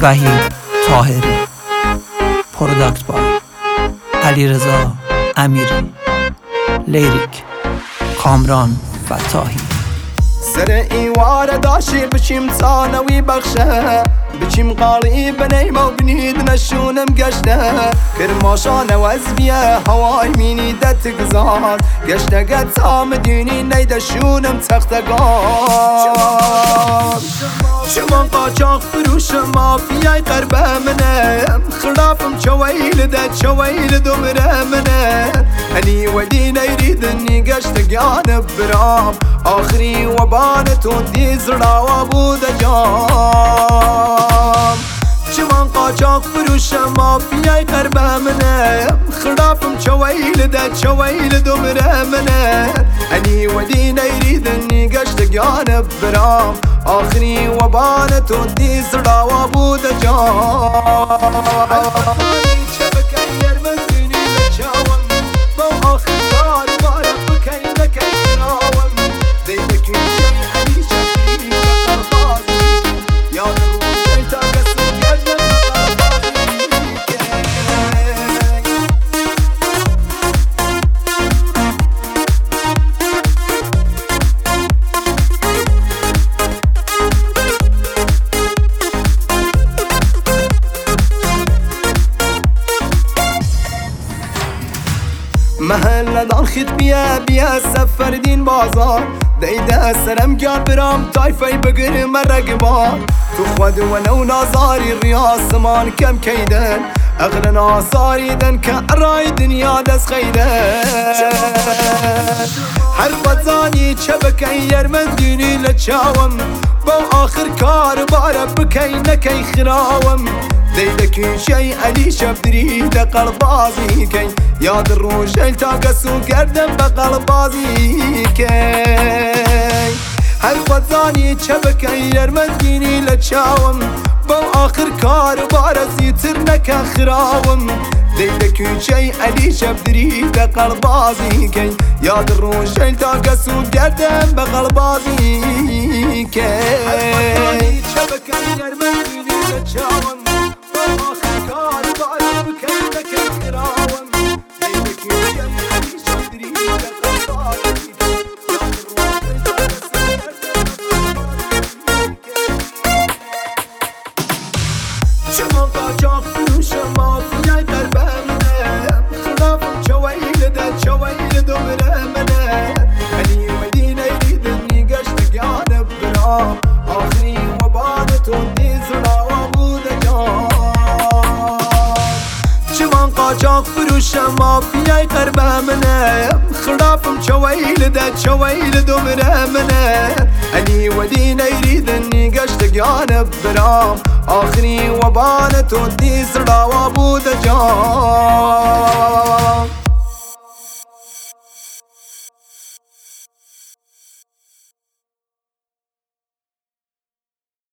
وحید طاهری، پروداکت بای علیرضا امیری، لیریک کامران فتاحی. سر ایوار داشی بچیم ثانوی بخشه، بچیم قالی بنیم و بنید نشونم گشته، کرماشان وزبیه هوای مینی دت گزار، گشته گت آمدینی نیدشونم تختگار. شمان قاچاق فروش مافیای قربه منه، خلافم چویل ده چویل دومره منه، هنی ودی نیریدنی گشته گیان برام، آخری وبانتو دی زرا وابود جام. شمان قاچاق فروش مافیای قربه منه، خلافم چویل ده چویل دومره منه، هنی ودی نیریدنی گشته گیان برام، آخری وبانتو دی زرا وابود جام. محل دان خیت بیا سفر دین بازار، دیده سرم گار برام تایفای بگیر مرگبار، تو خود و نو نازاری ریاسمان کم کیدن، اغلن آثاری دن که ارای دنیا دست خیدن. هر فضانی چه بکی یرمندینی لچاوم، با آخر کار باره بکی نکی خراوم، دیده کی شی علی شبدری ده قلبازی کی، یاد روش التاقسو گردم بقلبازی کی. هر خزانی چه بکی یرمندینی لچاوم، با آخر کار بارزی تر نکه خراوم، دیده کی شی علی شبدری ده قلبازی کی، یاد روش التاقسو گردم بقلبازی کی. هر خزانی چه بکی یرمندینی لچاوم، شمان قاچاق فروش مافیای قربه منه، خلافم چویل ده چویل دومره منه، هنی ودی نیریدنی گشته گیان برام، آخری وبانتو دی زرا وابود جام. شمان قاچاق فروش مافیای قربه منه، خلافم چویل ده چویل دومره منه، هنی ودی نیریدنی گشته گیان برام، آخری وبانتو دی زرا وابود جام.